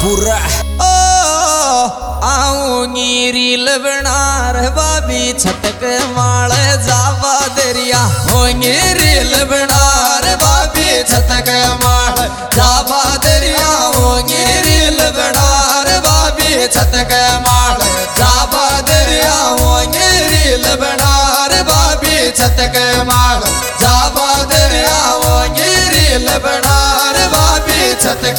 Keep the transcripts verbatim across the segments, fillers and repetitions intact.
मानपुरा। ओ आऊंगी रील बनार बाबी छतक माल जावा दरिया होंगी रील बनार बाबी छतक माल जावा दरिया होंगी रील बनार बाबी छतक माल जावा दरिया होंगी रील बनार बाबी छतक माल जावा दरिया होंगी रील बनार बाबी छतक।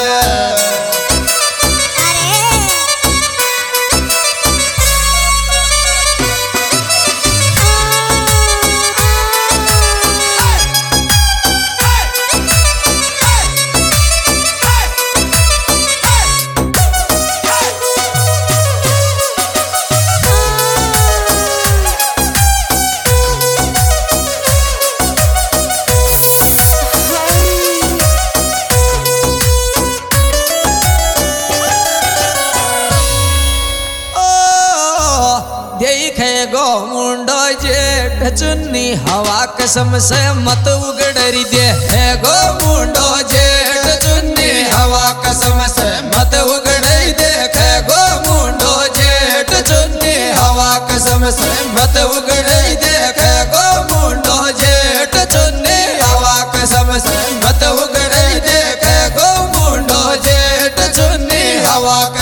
देखे गो मुंडो जेठ चुन्नी हवा कसम से मत उगड़री दे गो मुंडो जेठ चुन्नी हवा कसम से मत उगड़री देखे गो मुंडो जेठ चुन्नी हवा कसम से मत उगड़री देखे गो मुंडो जेठ चुन्नी हवा कसम से मत उगड़री देखे गो मुंडो जेठ चुन्नी हवा के।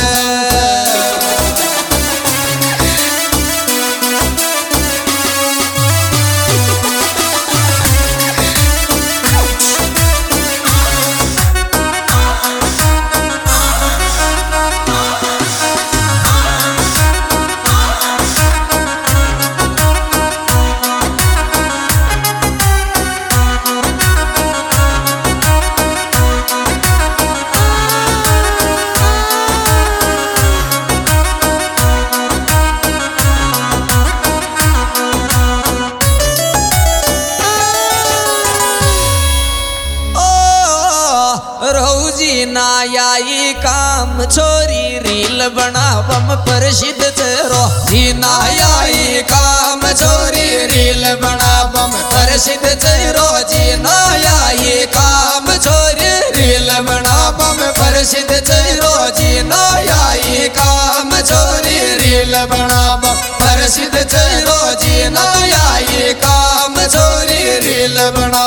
रोजी ना आई काम छोरी रील बनावम प्रसिद्ध चेरो जी ना आई काम छोरी रील बनावम प्रसिद्ध चेरो जी ना आई काम छोरी रील बनावम प्रसिद्ध चेरो जी ना आई काम छोरी रील बनावम प्रसिद्ध चेरो जी ना आई काम छोरी रील बना।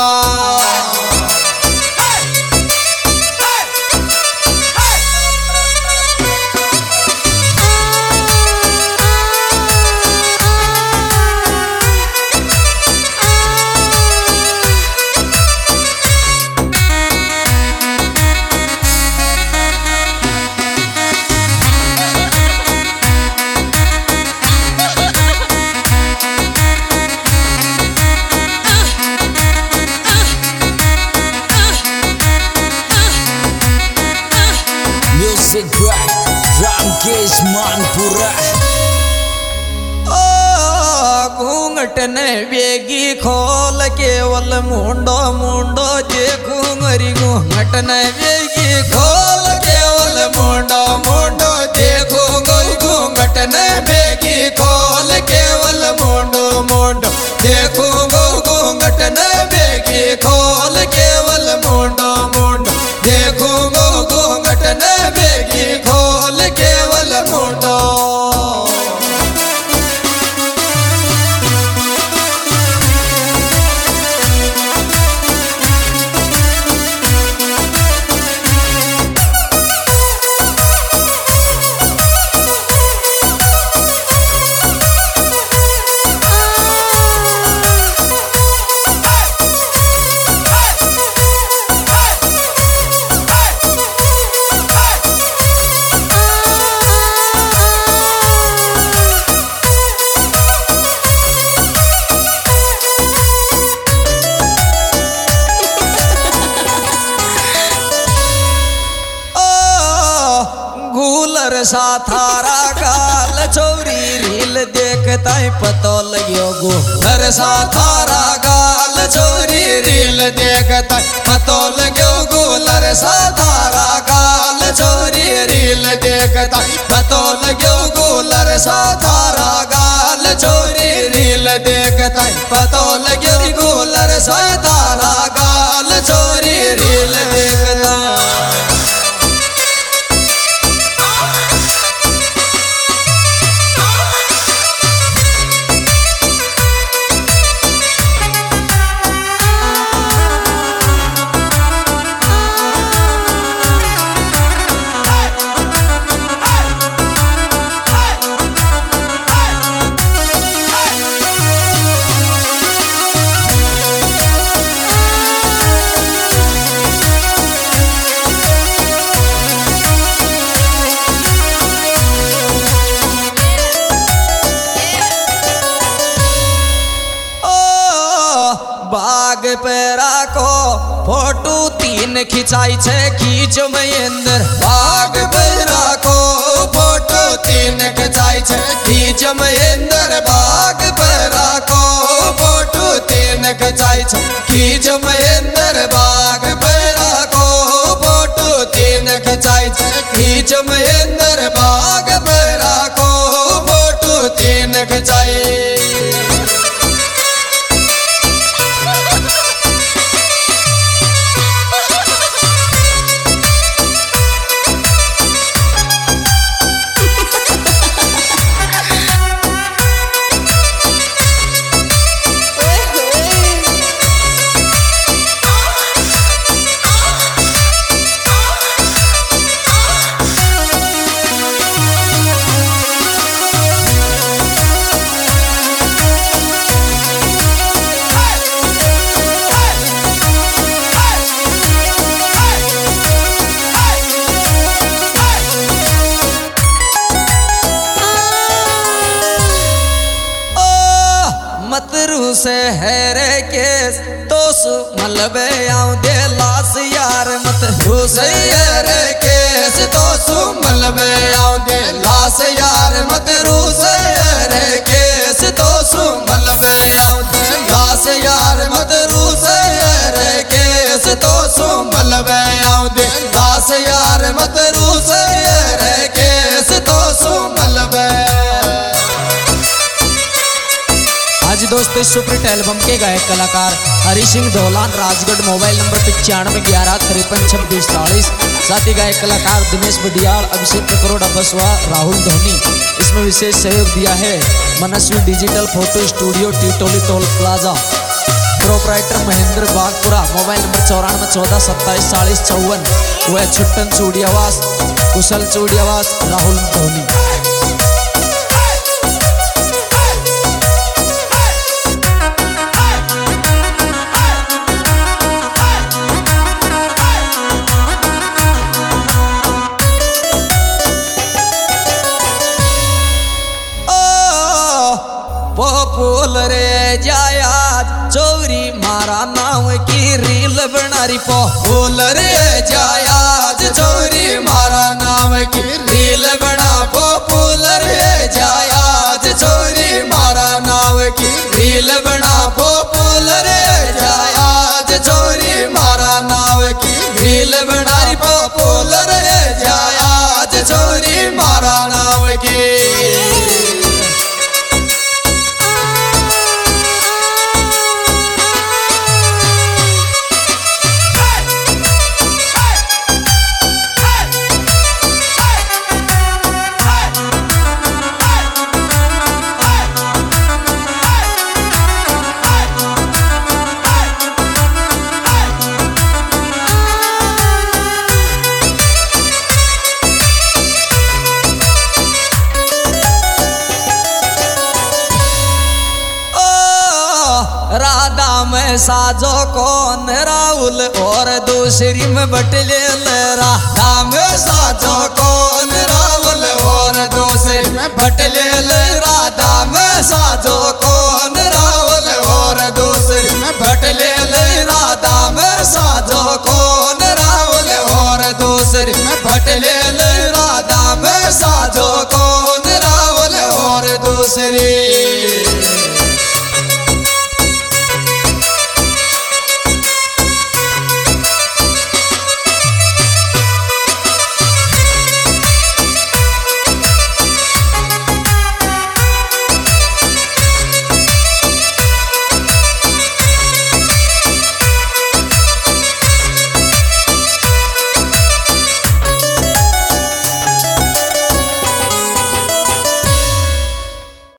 Music Crack Ramkesh Manpura. ओ घूंघट ने बेगी खोल केवल मुंडो मुंडो देखूं मरी घूंघट ने बेगी खोल केवल मुंडो मुंडो देखूं गोई घूंघट ने बेगी खोल केवल मुंडो मुंडो देखूं गो घूंघट ने बेगी खोल केवल मुंडो मुंडो देखूं गो घूंघट ने बेगी खोल केवल मुंडो। सा थारा गाल छोरी रील देखता पतो लगियो गो घर सा थारा गाल छोरी रील देखता पतो लगियो गो लर सा थारा गाल छोरी रील देखता पतो लगियो गो लर सा थारा गाल छोरी रील देखता पतो लगियो गो लर सा थारा गाल छोरी रील देखता। फोटो तीन खिंचाई छे खींच महेंद्र बाग बहरा को फोटो तीन खिंचाई छे खींच महेंद्र बाग बहरा को फोटो तीन खिंचाई छे खींच महेंद्र बाग बहरा को फोटो तीन खिंचाई छे खींच महेंद्र बाग बहरा को फोटो तीन खिंचाई। मतरू से हैरे केस तो सु मलबे आऊं दे लाश यार मतरू से हैरे केस तो सु मलबे आऊं दे लाश यार मतरू से हैरे केस तो सु मलबे आऊं दे लाश यार मतरू से हैरे केस तो सु मलबे आऊं दे लाश यार मतरू से हैरे केस तो सु मलबे। आज दोस्तों सुपरहिट एल्बम के गायक कलाकार हरि सिंह धौलान राजगढ़ मोबाइल नंबर पचानवे ग्यारह तिरपन छब्बीस चालीस। साथ ही गायक कलाकार दिनेश बडियाल अभिषेक करोड़ बसवा राहुल धोनी। इसमें विशेष सहयोग दिया है Manasvi digital photo studio Titoli toll plaza. Proprietor Mahendra Bagpura mobile number चौरानवे चौदह सत्ताईस चालीस चौवन। वह छुट्टन चूड़ियावास कुशल चूड़ियावास राहुल धोनी। पोल रे जाया चोरी मारा नाम की रील बनारी पोल रे जाया चोरी मारा नाम की रील बना पोल रे जाया चोरी मारा नाम की रील बना पोल रे जाया चोरी मारा नाम की रील बनारी पोल रे जाया चोरी मारा नाम की। राधा में साजो कौन राहुल और दूसरी में बटले राधा में साजो कौन राहुल और दूसरी में बटले राधा में साजो